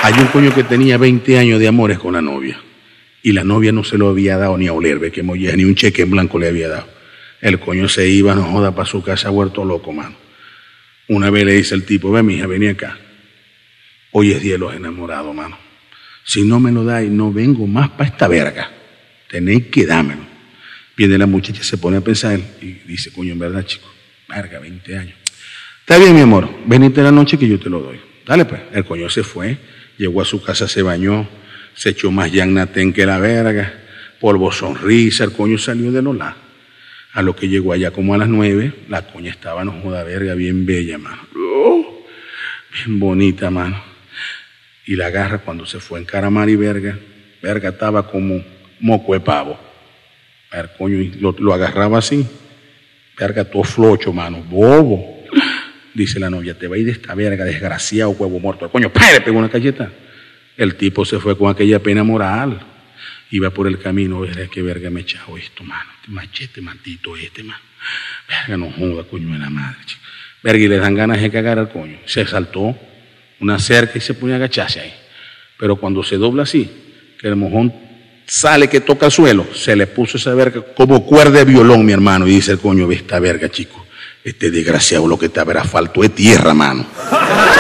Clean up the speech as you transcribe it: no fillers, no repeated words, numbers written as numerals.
Hay un coño que tenía 20 años de amores con la novia. Y la novia no se lo había dado ni a oler, ve que molleja, ni un cheque en blanco le había dado. El coño se iba, no joda, para su casa, vuelto loco, mano. Una vez le dice el tipo, ve, mija, vení acá. Hoy es día de los enamorados, mano. Si no me lo dais, no vengo más para esta verga. Tenéis que dármelo. Viene la muchacha, se pone a pensar y dice, coño, en verdad, chico, verga, 20 años. Está bien, mi amor, venite la noche que yo te lo doy. Dale, pues. El coño se fue, llegó a su casa, se bañó, se echó más Yanatén que la verga, polvo sonrisa, el coño salió de Lola. A lo que llegó allá como a las 9, la coña estaba, no joda verga, bien bella, mano. Oh, bien bonita, mano. Y la agarra cuando se fue a encaramar y verga estaba como moco de pavo. El coño lo agarraba así, verga todo flocho, mano, bobo. Dice la novia, te va a ir de esta verga, desgraciado, huevo muerto. El coño, ¡pah! Le pegó una cacheta. El tipo se fue con aquella pena moral. Iba por el camino, verga, qué verga me echaba esto, mano. Este machete, maldito mano. Verga, no joda, coño de la madre, chico. Verga, y le dan ganas de cagar al coño. Se saltó una cerca y se pone a agacharse ahí. Pero cuando se dobla así, que el mojón sale que toca el suelo, se le puso esa verga como cuerda de violón, mi hermano. Y dice el coño, ve esta verga, chico. Este desgraciado lo que te habrá faltado es tierra, mano.